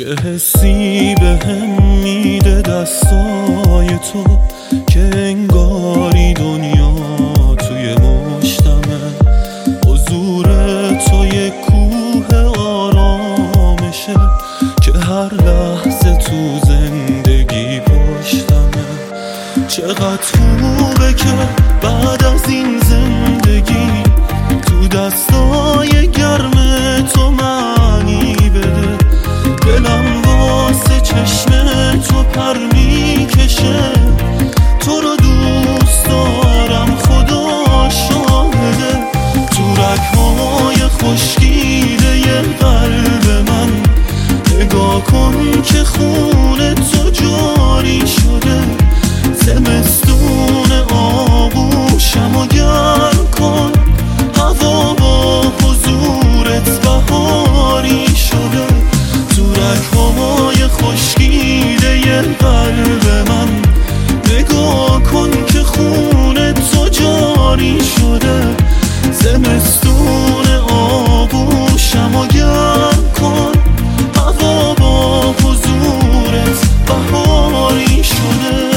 یه حسی به هم میده دستای تو که انگاری دنیا توی مشتمه. حضور تو یه کوه آرامشه که هر لحظه تو زندگی پشتمه. چقدر خوبه که بعد از این زندگی تو دستای گرم تو معنی بده. دلم واسه چشم تو پر میکشه، تو رو دوست دارم خدا شاهده. تو رگ‌های خشکیده قلب من نگاه کن که خون تو جاری شده. زمستون آغوشمو گرم کن، هوا با حضورت بهاری شده. تو رگ‌های خشکیده قلب من نگاه کن که خون تو جاری شده. زمستون آغوشمو گرم کن، هوا با حضورت بهاری شده.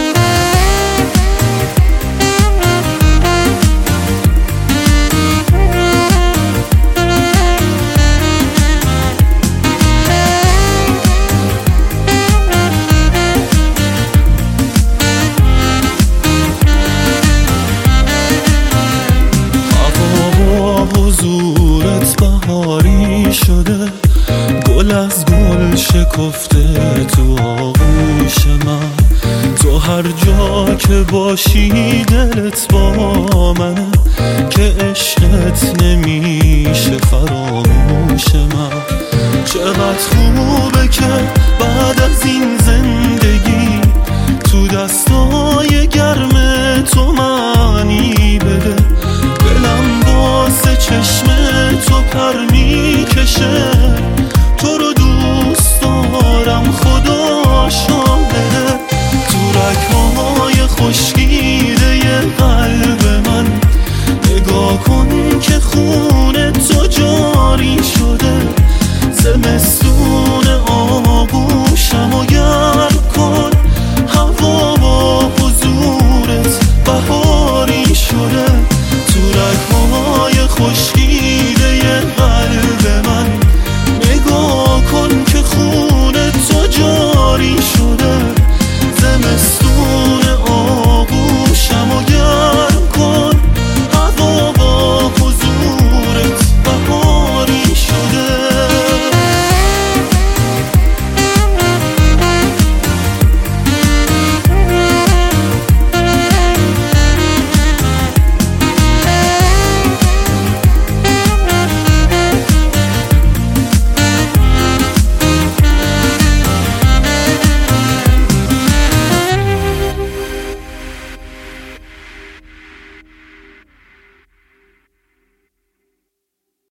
حضورت بهاری شده، گل از گل شکفته تو آغوش من. تو هر جا که باشی دلت با منه، که عشقت نمیشه فراموش من. چقدر خوبه که بعد از این زندگی تو دستای گرم تو معنی بده. دلم واسه چشم تو پر میکشه، تو رو دوست دارم خدا شاهده. تو رگ‌ها